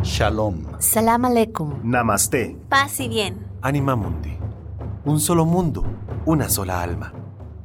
Shalom. Salam aleikum. Namaste. Paz y bien. Anima Mundi. Un solo mundo, una sola alma.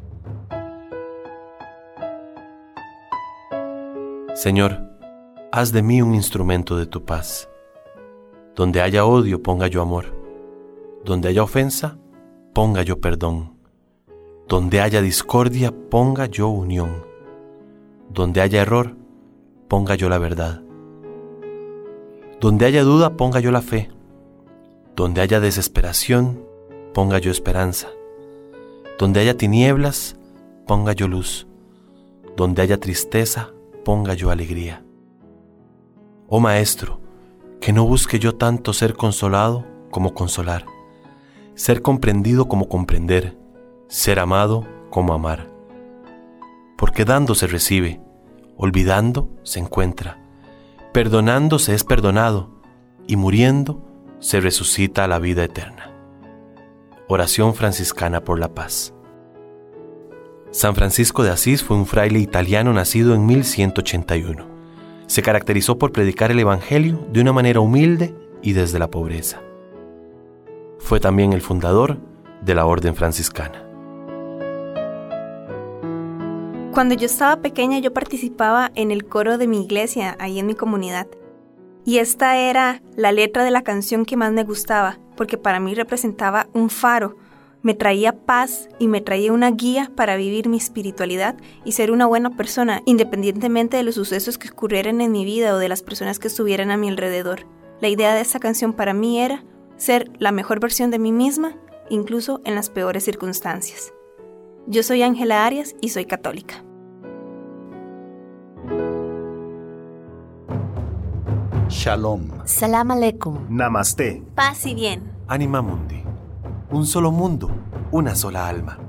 Señor, haz de mí un instrumento de tu paz. Donde haya odio, ponga yo amor. Donde haya ofensa, ponga yo perdón. Donde haya discordia, ponga yo unión. Donde haya error, ponga yo la verdad. Donde haya duda, ponga yo la fe. Donde haya desesperación, ponga yo esperanza. Donde haya tinieblas, ponga yo luz. Donde haya tristeza, ponga yo alegría. Oh Maestro, que no busque yo tanto ser consolado como consolar, ser comprendido como comprender, ser amado como amar. Porque dando se recibe, olvidando se encuentra, perdonando se es perdonado y muriendo se resucita a la vida eterna. Oración franciscana por la paz. San Francisco de Asís fue un fraile italiano nacido en 1181. Se caracterizó por predicar el Evangelio de una manera humilde y desde la pobreza. Fue también el fundador de la Orden Franciscana. Cuando yo estaba pequeña, yo participaba en el coro de mi iglesia, ahí en mi comunidad. Y esta era la letra de la canción que más me gustaba, porque para mí representaba un faro. Me traía paz y me traía una guía para vivir mi espiritualidad y ser una buena persona, independientemente de los sucesos que ocurrieran en mi vida o de las personas que estuvieran a mi alrededor. La idea de esta canción para mí era ser la mejor versión de mí misma, incluso en las peores circunstancias. Yo soy Ángela Arias y soy católica. Shalom. Salam aleikum. Namaste. Paz y bien. Anima Mundi. Un solo mundo, una sola alma.